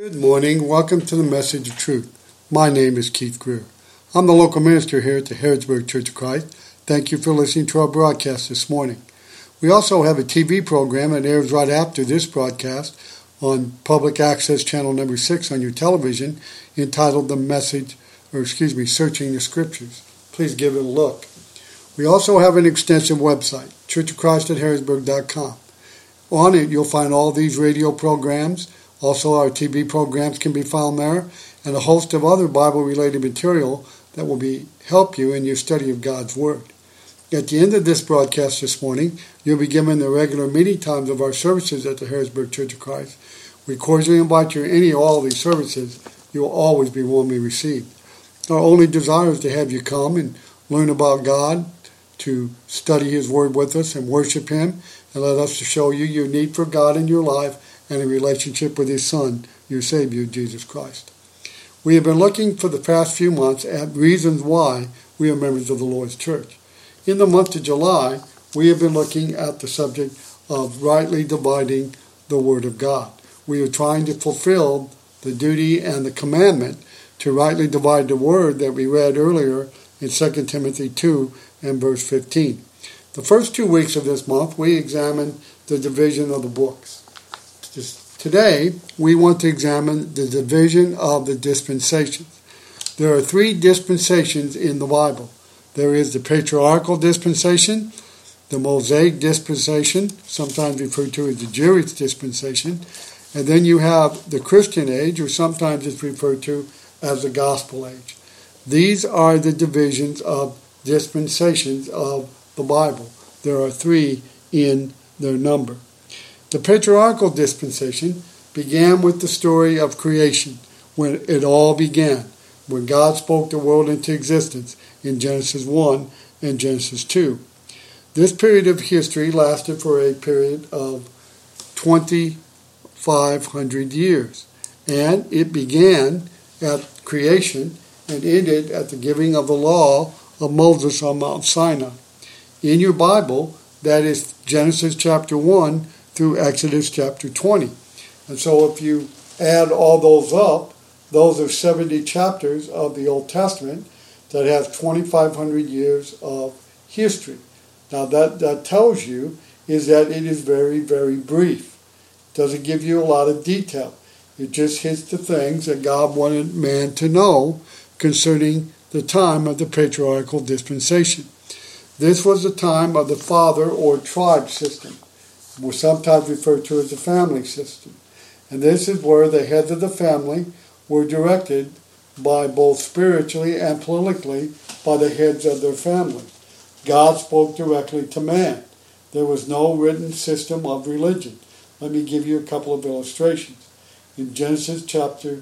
Good morning. Welcome to the Message of Truth. My name is Keith Greer. I'm the local minister here at the Harrodsburg Church of Christ. Thank you for listening to our broadcast this morning. We also have a TV program that airs right after this broadcast on Public Access Channel number 6 on your television entitled Searching the Scriptures. Please give it a look. We also have an extensive website, churchofchrist@harrisburg.com. On it, you'll find all these radio programs. Also, our TV programs can be found there, and a host of other Bible-related material that will help you in your study of God's Word. At the end of this broadcast this morning, you'll be given the regular meeting times of our services at the Harrodsburg Church of Christ. We cordially invite you to any or all of these services. You will always be warmly received. Our only desire is to have you come and learn about God, to study His Word with us and worship Him, and let us to show you your need for God in your life and a relationship with His Son, your Savior, Jesus Christ. We have been looking for the past few months at reasons why we are members of the Lord's Church. In the month of July, we have been looking at the subject of rightly dividing the Word of God. We are trying to fulfill the duty and the commandment to rightly divide the Word that we read earlier in 2 Timothy 2 and verse 15. The first 2 weeks of this month, we examined the division of the books. Today, we want to examine the division of the dispensations. There are 3 dispensations in the Bible. There is the patriarchal dispensation, the Mosaic dispensation, sometimes referred to as the Jewish dispensation, and then you have the Christian age, or sometimes it's referred to as the gospel age. These are the divisions of dispensations of the Bible. There are 3 in their number. The patriarchal dispensation began with the story of creation, when it all began, when God spoke the world into existence in Genesis 1 and Genesis 2. This period of history lasted for a period of 2,500 years, and it began at creation and ended at the giving of the law of Moses on Mount Sinai. In your Bible, that is Genesis chapter 1 through Exodus chapter 20. And so if you add all those up, those are 70 chapters of the Old Testament that have 2,500 years of history. Now that tells you is that it is very, very brief. It doesn't give you a lot of detail. It just hits the things that God wanted man to know concerning the time of the patriarchal dispensation. This was the time of the father or tribe system, were sometimes referred to as the family system. And this is where the heads of the family were directed by both spiritually and politically by the heads of their family. God spoke directly to man. There was no written system of religion. Let me give you a couple of illustrations. In Genesis chapter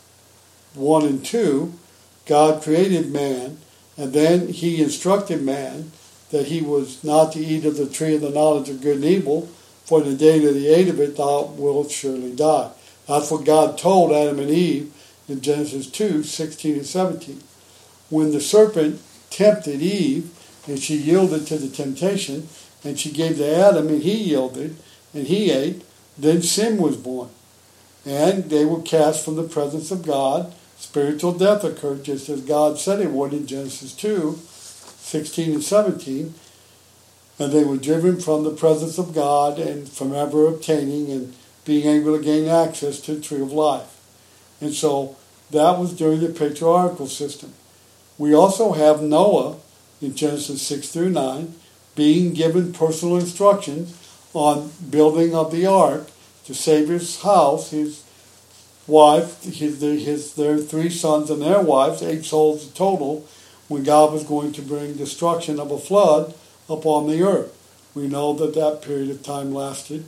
1 and 2, God created man, and then He instructed man that he was not to eat of the tree of the knowledge of good and evil, for in the day that he ate of it, thou wilt surely die. That's what God told Adam and Eve in Genesis 2, 16 and 17. When the serpent tempted Eve, and she yielded to the temptation, and she gave to Adam, and he yielded, and he ate, then sin was born. And they were cast from the presence of God. Spiritual death occurred, just as God said it would in Genesis 2, 16 and 17. And they were driven from the presence of God and from ever obtaining and being able to gain access to the tree of life. And so that was during the patriarchal system. We also have Noah in Genesis 6 through 9 being given personal instructions on building of the ark to save his house, his wife, their 3 sons and their wives, 8 souls in total, when God was going to bring destruction of a flood upon the earth. We know that period of time lasted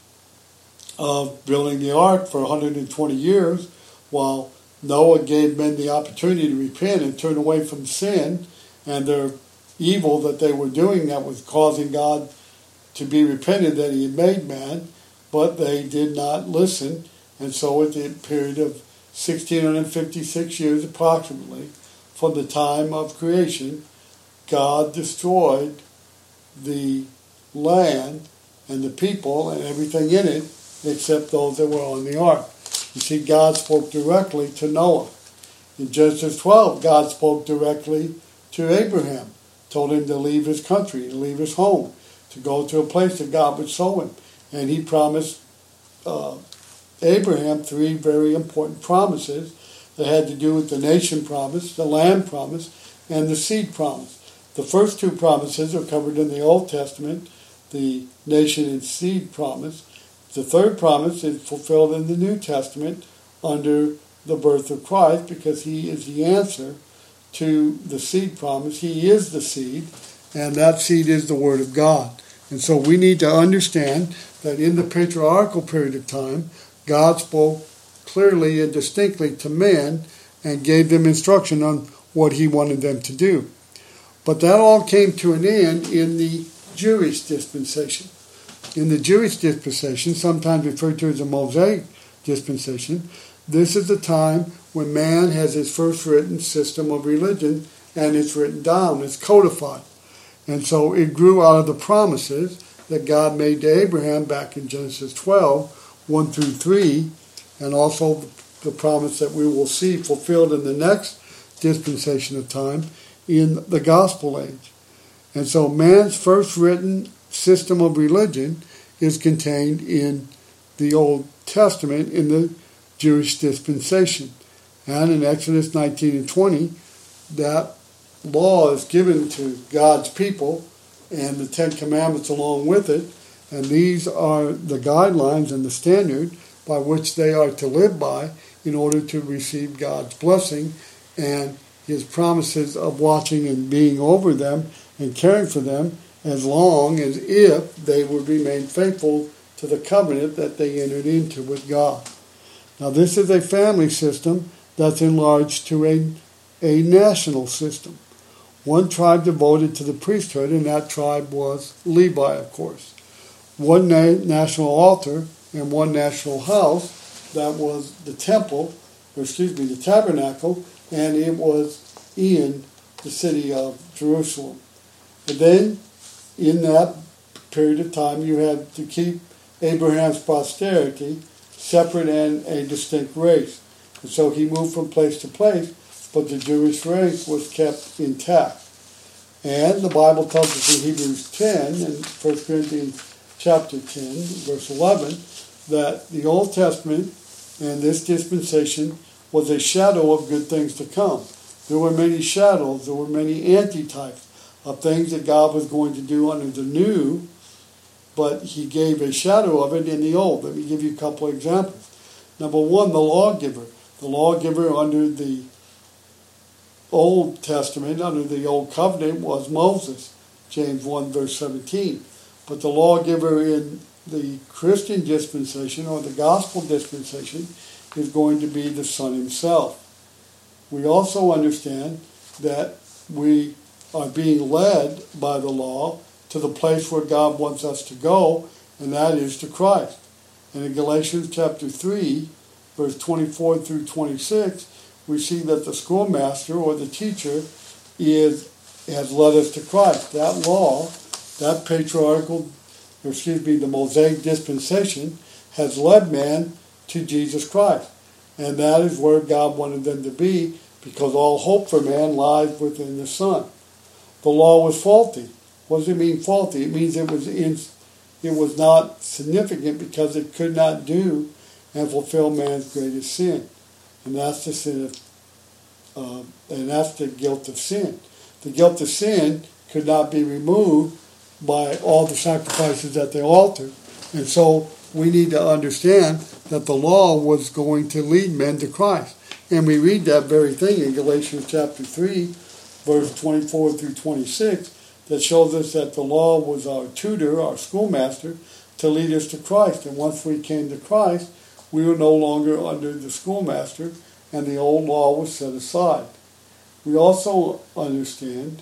of building the ark for 120 years, while Noah gave men the opportunity to repent and turn away from sin and their evil that they were doing that was causing God to be repented that He had made man, but they did not listen. And so at the period of 1,656 years approximately from the time of creation, God destroyed the land and the people and everything in it except those that were on the ark. You see, God spoke directly to Noah. In Genesis 12, God spoke directly to Abraham, told him to leave his country, to leave his home, to go to a place that God would show him. And he promised Abraham 3 very important promises that had to do with the nation promise, the land promise, and the seed promise. The first 2 promises are covered in the Old Testament, the nation and seed promise. The third promise is fulfilled in the New Testament under the birth of Christ, because he is the answer to the seed promise. He is the seed, and that seed is the Word of God. And so we need to understand that in the patriarchal period of time, God spoke clearly and distinctly to men and gave them instruction on what he wanted them to do. But that all came to an end in the Jewish dispensation. In the Jewish dispensation, sometimes referred to as the Mosaic dispensation, this is the time when man has his first written system of religion, and it's written down, it's codified. And so it grew out of the promises that God made to Abraham back in Genesis 12, 1 through 3, and also the promise that we will see fulfilled in the next dispensation of time in the gospel age. And so man's first written system of religion is contained in the Old Testament in the Jewish dispensation. And in Exodus 19 and 20, that law is given to God's people and the 10 Commandments along with it. And these are the guidelines and the standard by which they are to live by in order to receive God's blessing and his promises of watching and being over them and caring for them as long as if they would remain faithful to the covenant that they entered into with God. Now this is a family system that's enlarged to a national system. One tribe devoted to the priesthood, and that tribe was Levi, of course. One national altar and one national house, that was the the tabernacle, and it was in the city of Jerusalem. And then, in that period of time, you had to keep Abraham's posterity separate and a distinct race. And so he moved from place to place, but the Jewish race was kept intact. And the Bible tells us in Hebrews 10 and 1 Corinthians chapter 10, verse 11, that the Old Testament and this dispensation was a shadow of good things to come. There were many shadows, there were many antitypes of things that God was going to do under the new, but he gave a shadow of it in the old. Let me give you a couple of examples. Number one, the lawgiver. The lawgiver under the Old Testament, under the Old Covenant, was Moses, James 1 verse 17. But the lawgiver in the Christian dispensation or the gospel dispensation is going to be the Son himself. We also understand that we are being led by the law to the place where God wants us to go, and that is to Christ. And in Galatians chapter 3, verse 24 through 26, we see that the schoolmaster or the teacher has led us to Christ. That law, that the Mosaic dispensation, has led man to Jesus Christ. And that is where God wanted them to be, because all hope for man lies within the Son. The law was faulty. What does it mean faulty? It means it was not significant because it could not do and fulfill man's greatest sin. And that's the sin and that's the guilt of sin. The guilt of sin could not be removed by all the sacrifices at the altar. And so we need to understand that the law was going to lead men to Christ. And we read that very thing in Galatians chapter 3, verse 24 through 26, that shows us that the law was our tutor, our schoolmaster, to lead us to Christ. And once we came to Christ, we were no longer under the schoolmaster, and the old law was set aside. We also understand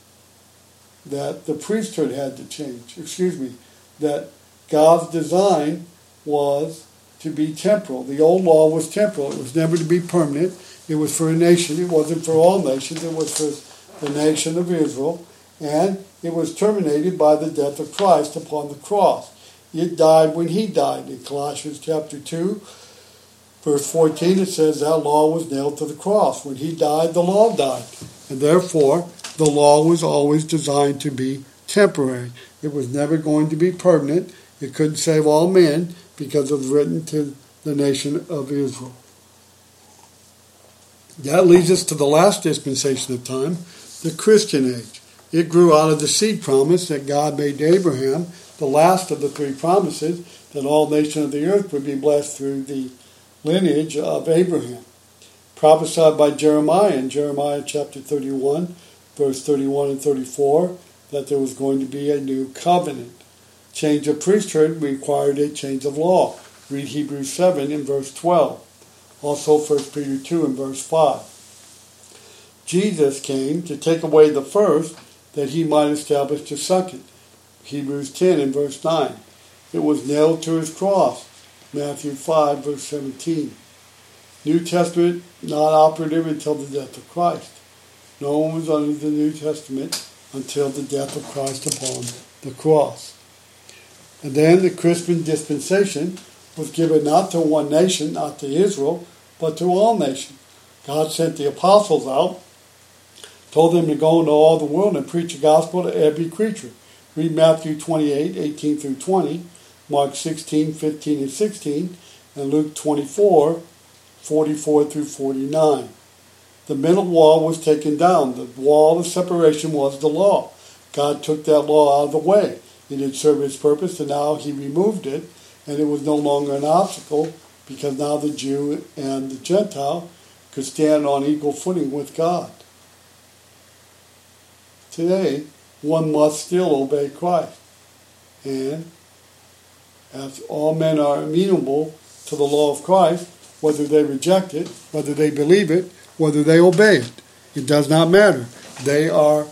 that the priesthood had to change. That God's design was to be temporal. The old law was temporal. It was never to be permanent. It was for a nation. It wasn't for all nations. It was for the nation of Israel. And it was terminated by the death of Christ upon the cross. It died when he died. In Colossians chapter 2, Verse 14, it says that law was nailed to the cross. When he died, the law died. And therefore, the law was always designed to be temporary. It was never going to be permanent. It couldn't save all men because it was written to the nation of Israel. That leads us to the last dispensation of time, the Christian age. It grew out of the seed promise that God made to Abraham, the last of the three promises, that all nations of the earth would be blessed through the lineage of Abraham. Prophesied by Jeremiah in Jeremiah chapter 31, verse 31 and 34, that there was going to be a new covenant. Change of priesthood required a change of law. Read Hebrews 7 in verse 12. Also 1 Peter 2 in verse 5. Jesus came to take away the first that he might establish the second. Hebrews 10 in verse 9. It was nailed to his cross. Matthew 5 verse 17. New Testament not operative until the death of Christ. No one was under the New Testament until the death of Christ upon the cross. And then the Christian dispensation was given not to one nation, not to Israel, but to all nations. God sent the apostles out, told them to go into all the world and preach the gospel to every creature. Read Matthew 28, 18 through 20, Mark 16, 15 and 16, and Luke 24, 44 through 49. The middle wall was taken down. The wall of separation was the law. God took that law out of the way. It had served its purpose, and now he removed it, and it was no longer an obstacle, because now the Jew and the Gentile could stand on equal footing with God. Today, one must still obey Christ. And as all men are amenable to the law of Christ, whether they reject it, whether they believe it, whether they obey it, it does not matter. They are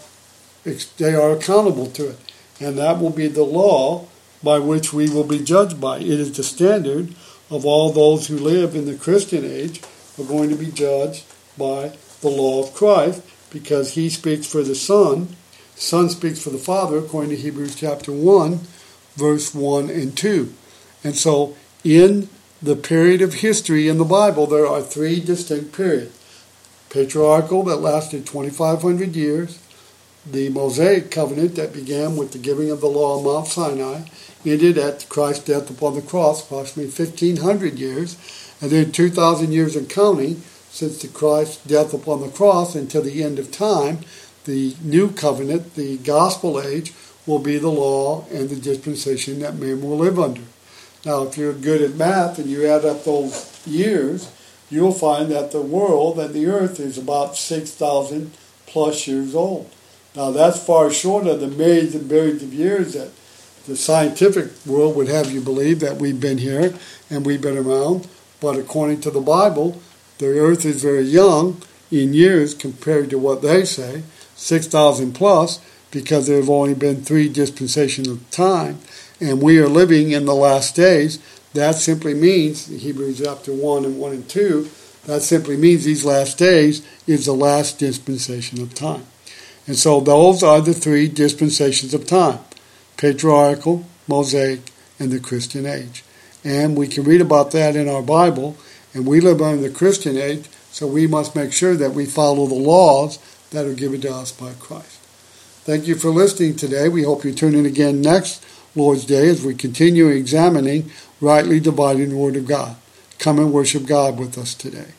accountable to it. And that will be the law by which we will be judged by. It is the standard of all those who live in the Christian age are going to be judged by the law of Christ, because he speaks for the Son speaks for the Father, according to Hebrews chapter 1, verse 1 and 2. And so in the period of history in the Bible, there are three distinct periods. Patriarchal, that lasted 2,500 years. The Mosaic covenant that began with the giving of the law on Mount Sinai, ended at Christ's death upon the cross, approximately 1,500 years. And then 2,000 years and counting since the Christ's death upon the cross until the end of time. The new covenant, the gospel age, will be the law and the dispensation that men will live under. Now, if you're good at math and you add up those years, you'll find that the world and the earth is about 6,000 plus years old. Now, that's far short of the millions and billions of years that the scientific world would have you believe that we've been here and we've been around. But according to the Bible, the earth is very young in years compared to what they say, 6,000 plus, because there have only been three dispensations of time, and we are living in the last days. That simply means, Hebrews chapter 1 and 1 and 2, that simply means these last days is the last dispensation of time. And so those are the three dispensations of time: patriarchal, Mosaic, and the Christian age. And we can read about that in our Bible, and we live under the Christian age, so we must make sure that we follow the laws that are given to us by Christ. Thank you for listening today. We hope you tune in again next Lord's Day as we continue examining rightly dividing the Word of God. Come and worship God with us today.